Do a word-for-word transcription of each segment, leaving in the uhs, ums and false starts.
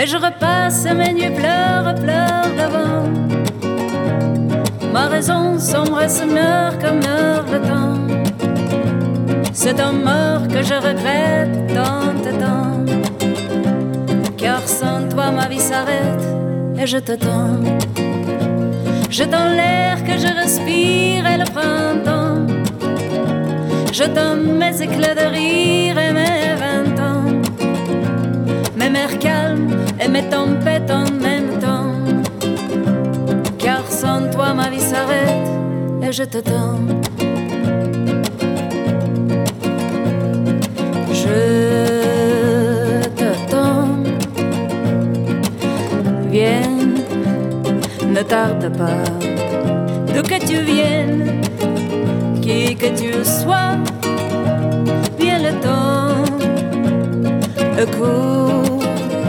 je repasse mes nuits, pleure, pleure d'avant. Ma raison sombre et se meurt comme meurt le temps. C'est un mort que je regrette tant et tant, car sans toi ma vie s'arrête et je te tends. Je tends l'air que je respire et le printemps. Je tends mes éclats de rire et mes vingt ans, mes mers calmes et mes tempêtes en même temps, car sans toi ma vie s'arrête et je te tends. Je te tends. Viens, ne tarde pas, d'où que tu viennes, qui que tu sois, viens le temps, court.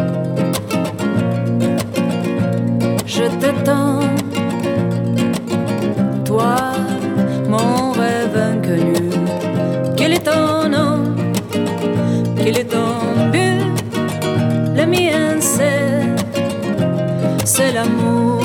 Je te tends, toi, mon rêve inconnu. Quel est ton nom? Quel est ton but? Le mien c'est, c'est l'amour.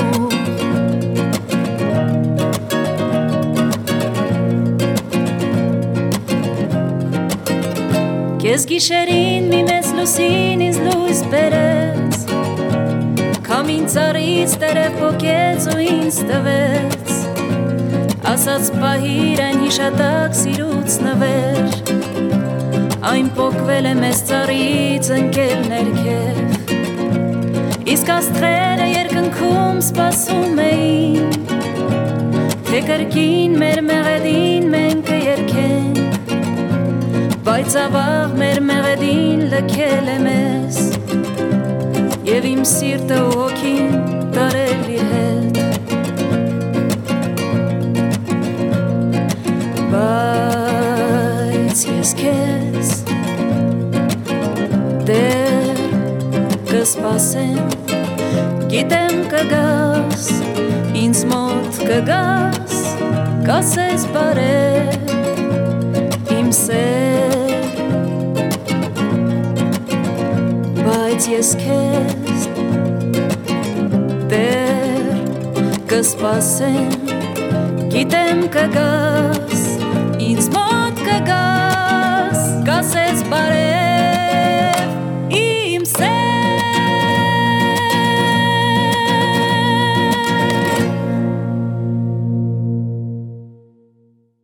Qu'est-ce qui chérit mi mes lucinis Luis Perez, cominciaris tere pochezo instavets, asats pahiren hishatak siruts naver, ein pokvele mes tsarits en kelner kef, iskas trere yerken kums pasumein, tekerkin mer meredin men ke yerken, բայց ավաղ մեր մեղեդին լքել եմ ես, և իմ սիրտը ու հոգին տարել իր հետ, բայց ես քեզ դեռ կսպասեմ, գիտեմ կգաս, ինձ մոտ կգաս, կասես բարև, իմ սեր, բայց ես քեզ դեռ կսպասեմ, գիտեմ կգաս, ինձ մոտ կգաս, կասես բարև